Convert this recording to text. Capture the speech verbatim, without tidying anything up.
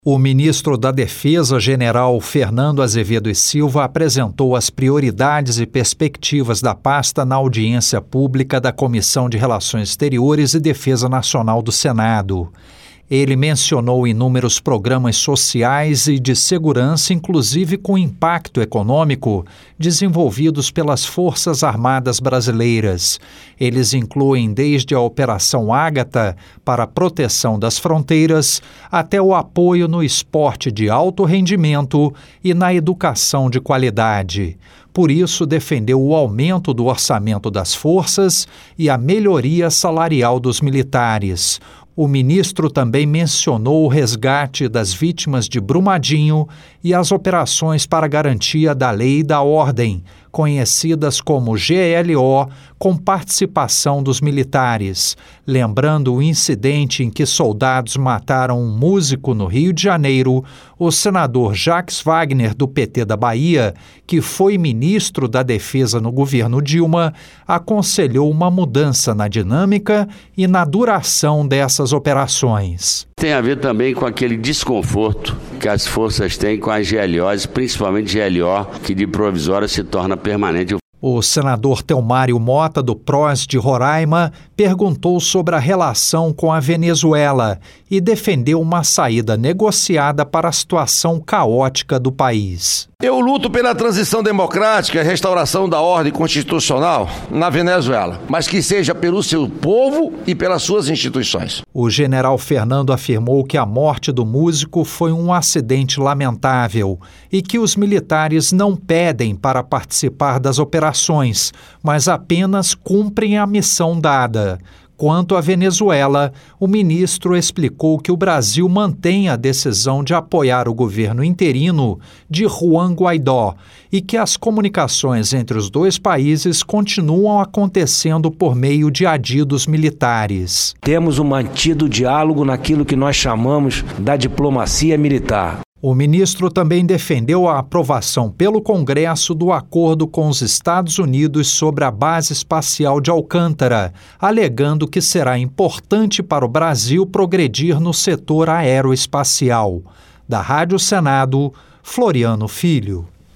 O ministro da Defesa, general Fernando Azevedo e Silva, apresentou as prioridades e perspectivas da pasta na audiência pública da Comissão de Relações Exteriores e Defesa Nacional do Senado. Ele mencionou inúmeros programas sociais e de segurança, inclusive com impacto econômico, desenvolvidos pelas Forças Armadas Brasileiras. Eles incluem desde a Operação Ágata, para a proteção das fronteiras, até o apoio no esporte de alto rendimento e na educação de qualidade. Por isso, defendeu o aumento do orçamento das forças e a melhoria salarial dos militares. O ministro também mencionou o resgate das vítimas de Brumadinho e as operações para garantia da lei e da ordem, conhecidas como G L O, com participação dos militares, lembrando o incidente em que soldados mataram um músico no Rio de Janeiro. O senador Jacques Wagner, do P T da Bahia, que foi ministro da Defesa no governo Dilma, aconselhou uma mudança na dinâmica e na duração dessas operações. Tem a ver também com aquele desconforto que as forças têm com as G L Os, principalmente G L O, que de provisória se torna permanente. O senador Telmário Mota, do P R O S de Roraima, perguntou sobre a relação com a Venezuela e defendeu uma saída negociada para a situação caótica do país. Eu luto pela transição democrática e restauração da ordem constitucional na Venezuela, mas que seja pelo seu povo e pelas suas instituições. O general Fernando afirmou que a morte do músico foi um acidente lamentável e que os militares não pedem para participar das operações, mas apenas cumprem a missão dada. Quanto à Venezuela, o ministro explicou que o Brasil mantém a decisão de apoiar o governo interino de Juan Guaidó e que as comunicações entre os dois países continuam acontecendo por meio de adidos militares. Temos mantido o diálogo naquilo que nós chamamos da diplomacia militar. O ministro também defendeu a aprovação pelo Congresso do acordo com os Estados Unidos sobre a base espacial de Alcântara, alegando que será importante para o Brasil progredir no setor aeroespacial. Da Rádio Senado, Floriano Filho.